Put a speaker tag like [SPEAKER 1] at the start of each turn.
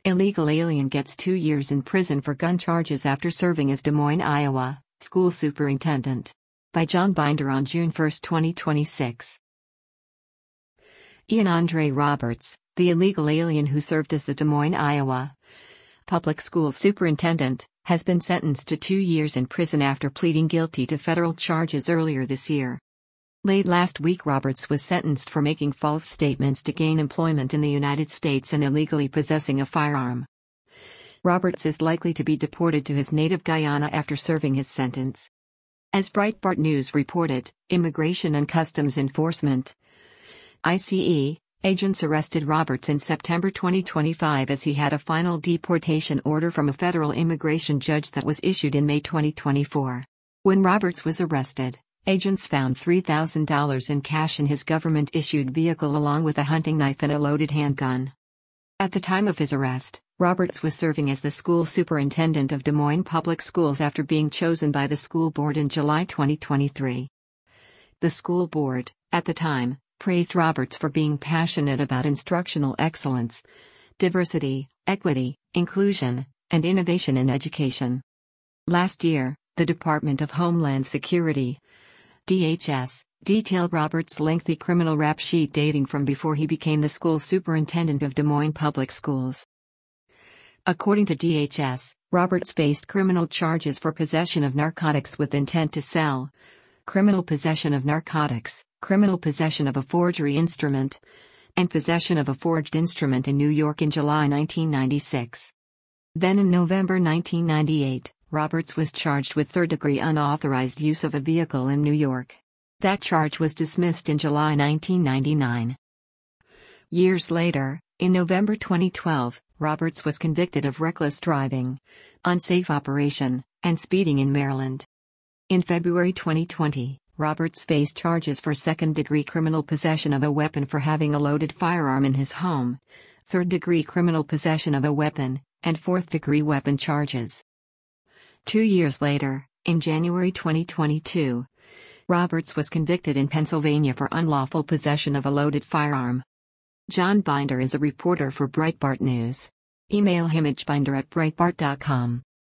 [SPEAKER 1] Illegal alien gets 2 years in prison for gun charges after serving as Des Moines, Iowa, school superintendent. By John Binder on June 1, 2026. Ian Andre Roberts, the illegal alien who served as the Des Moines, Iowa, public school superintendent, has been sentenced to 2 years in prison after pleading guilty to federal charges earlier this year. Late last week, Roberts was sentenced for making false statements to gain employment in the United States and illegally possessing a firearm. Roberts is likely to be deported to his native Guyana after serving his sentence. As Breitbart News reported, Immigration and Customs Enforcement (ICE) agents arrested Roberts in September 2025 as he had a final deportation order from a federal immigration judge that was issued in May 2024. When Roberts was arrested, agents found $3,000 in cash in his government-issued vehicle along with a hunting knife and a loaded handgun. At the time of his arrest, Roberts was serving as the school superintendent of Des Moines Public Schools after being chosen by the school board in July 2023. The school board, at the time, praised Roberts for being passionate about instructional excellence, diversity, equity, inclusion, and innovation in education. Last year, the Department of Homeland Security, DHS, detailed Roberts' lengthy criminal rap sheet dating from before he became the school superintendent of Des Moines Public Schools. According to DHS, Roberts faced criminal charges for possession of narcotics with intent to sell, criminal possession of narcotics, criminal possession of a forgery instrument, and possession of a forged instrument in New York in July 1996. Then in November 1998, Roberts was charged with third-degree unauthorized use of a vehicle in New York. That charge was dismissed in July 1999. Years later, in November 2012, Roberts was convicted of reckless driving, unsafe operation, and speeding in Maryland. In February 2020, Roberts faced charges for second-degree criminal possession of a weapon for having a loaded firearm in his home, third-degree criminal possession of a weapon, and fourth-degree weapon charges. 2 years later, in January 2022, Roberts was convicted in Pennsylvania for unlawful possession of a loaded firearm. John Binder is a reporter for Breitbart News. Email him at binder@breitbart.com.